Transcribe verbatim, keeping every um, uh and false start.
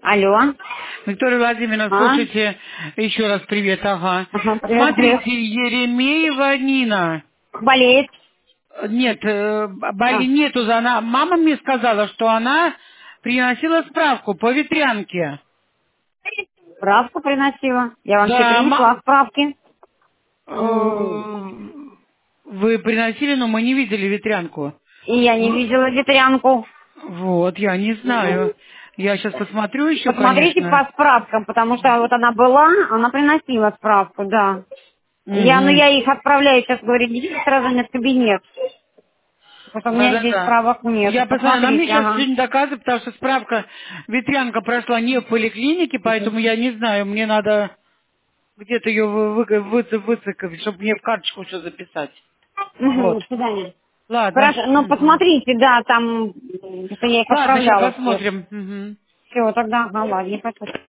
Алло. Виктория Владимировна, А? слушайте, еще раз привет, ага. Ага, привет, привет. Смотрите, Еремеева Нина. Болеет. Нет, э, боли А, нету, она, мама мне сказала, что она приносила справку по ветрянке. справку приносила. Я вам все Да, принесла ма- справки. М, э, вы приносили, но мы не видели ветрянку. И я не Ну, видела ветрянку. вот, я не М. знаю. Я сейчас посмотрю еще, Посмотрите конечно. по справкам, потому что вот она была, она приносила справку, да. Я, ну Угу. я их отправляю сейчас, говорю, идите сразу мне в кабинет. Потому что у меня здесь Да-да-да. справок нет. Я посмотрю, она мне Посмотрите, сейчас ага. ничего не доказывает, потому что справка, ветрянка прошла не в поликлинике, Мгм. поэтому я не знаю, мне надо где-то ее вы, вы, вы- выцикать, чтобы мне в карточку все записать. Мгм, Вот. до свидания. Ладно. Хорошо, ну Мгм. посмотрите, да, там, м, что я их Ладно, сейчас отправляла все. посмотрим. Мгм. Все, тогда, ага, ладно, не хочу.